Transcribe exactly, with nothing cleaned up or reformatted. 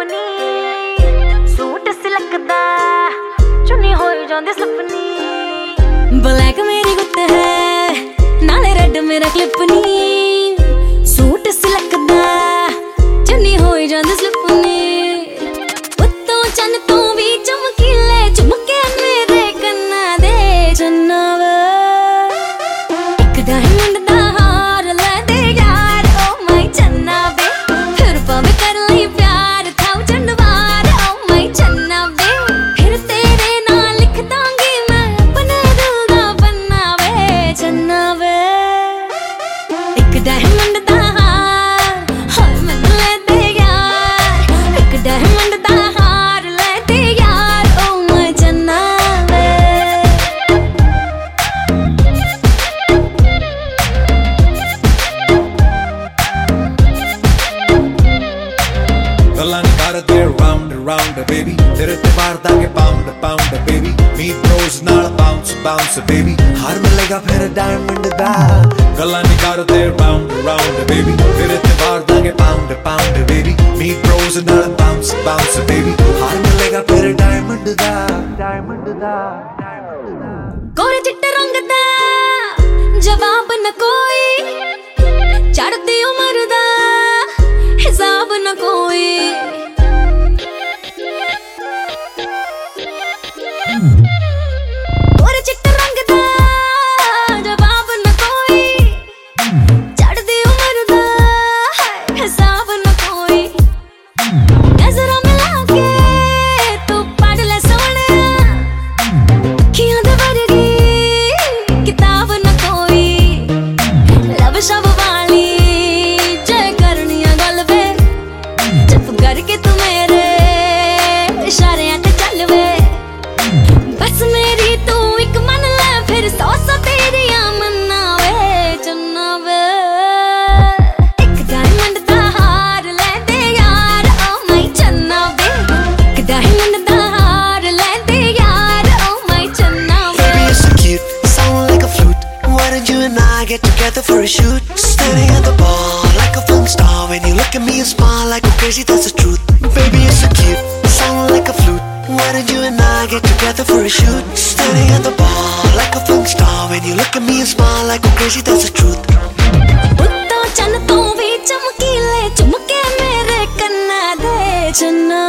अपनी सूट सिलकदा चुन्नी होई जांदी सपनी ब्लैक मेरी गुत्त है नाले रेड मेरा क्लिप नी सूट सिलकदा चुन्नी होई जांदी सपनी उत्तों चन तू भी चमकीले चमके मेरे कन्ना दे चन्ना वे एक डायमंड दा हार ले दे यार ओ माय चन्ना वे फिर पावे कर ले प्यार थाऊ चंडवार ओ माय चन्ना वे फिर तेरे नाल लिख दांगी मैं अपने दिल दा पन्ना वे चन्ना वे एक डायमंड दा हार हाय मैनू ले दे यार एक डायमंड दा हार ले दे यार ओ माय चन्ना वे ਗੱਲਾਂ ਨਹੀਂ ਕਰਦੇ round round baby ਤੇਰੇ ਤੇ ਮਾਰਦਾ ਕੇ pound pound baby me bros ਨਾਲ bounce bounce baby ਹਰ ਮਿਲੇਗਾ ਫਿਰ diamond ਦਾ ਗੱਲਾਂ ਨਹੀਂ ਕਰਦੇ round round baby ਤੇਰੇ ਤੇ ਮਾਰਦਾ ਕੇ pound pound baby me bros ਨਾਲ bounce bounce baby ਹਰ ਮਿਲੇਗਾ ਫਿਰ diamond ਦਾ diamond ਦਾ गोरे चिट्टे रंग दा जवाब न कोई चढ़ती उम्र दा हिसाब न कोई गोरे चिट्टे रंग दा जवाब न कोई चढ़ती उम्र दा हिसाब न कोई नजरां मिला के तू पढ़ ले सोहणिया अखियां दे वर्गी किताब न कोई लब शब वाली जय करनिया गल वे चुप करके तू मेरे इशारियां ते चल वे बस मेरी तू एक मन ले फिर सौ सौ तेरियां मन्ना वे चन्ना वे एक डायमंड दा हार ले दे यार ओ माय चन्ना वे एक डायमंड दा हार ले दे यार ओ माय चन्ना वे Baby, you're so cute, sound like a flute. Why don't you and I get together for a shoot? Standing at the bar like a film star. When you look at me, you smile like I'm crazy, that's the truth. Baby, you're so cute, sound like a flute. Why don't you and I get together for a shoot? Standing at the bar like a film star. When you look at me, you smile like I'm crazy, that's the truth. उत्तों चन तू भी चमकीले चमके मेरे कन्ना दे चन्ना